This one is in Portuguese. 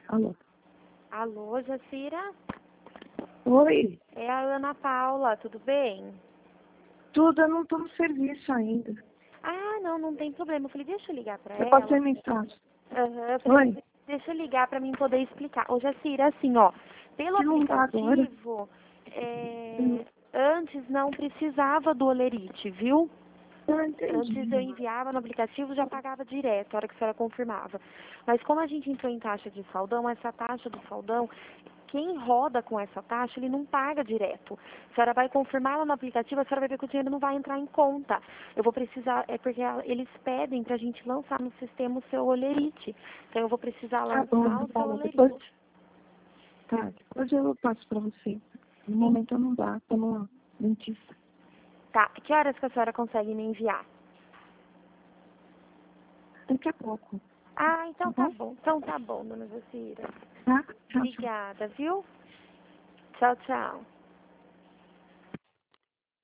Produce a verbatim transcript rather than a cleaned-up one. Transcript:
Alô? Alô, Jacira? Oi, É a Ana Paula, tudo bem? tudo, eu não tô no serviço ainda. Ah, não, não tem problema. Eu falei, deixa eu ligar pra Eu ela. passei mensagem. Aham, eu falei, Oi, deixa eu ligar pra mim poder explicar. Ô, Jacira, assim, ó, pelo que não dá agora. aplicativo, Hum, é, antes não precisava do Olerite, viu? Eu Antes eu entendi. enviava no aplicativo, já pagava direto, a hora que a senhora confirmava. Mas como a gente entrou em taxa de saldão, essa taxa do saldão, quem roda com essa taxa, ele não paga direto. A senhora vai confirmar lá no aplicativo, a senhora vai ver que o dinheiro não vai entrar em conta. Eu vou precisar, é porque a- eles pedem pra gente lançar no sistema o seu Olerite. Então eu vou precisar Tá bom, lançar Ana o seu Paula, depois, Olerite. tá, depois eu passo pra você. No Sim. momento eu não dá, tô no dentista. Tá, que horas que a senhora consegue me enviar? Daqui a pouco, Ah, tá então tá bom? bom. Então tá bom, dona Jacira. Tá? Tchau, tchau. Obrigada, viu? Tchau, tchau.